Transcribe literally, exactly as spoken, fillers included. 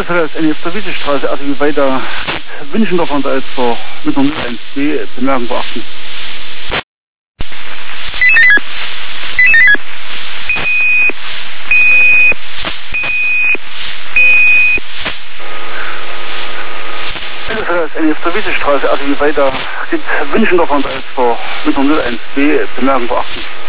Elefeld ist auf der Wiesestraße, also wie weiter Winchendorf und als vor mit null eins B Bemerkung beachten. Elefeld ist auf der Wiesestraße, also wie weiter Winchendorf und als vor mit null eins B Bemerkung beachten.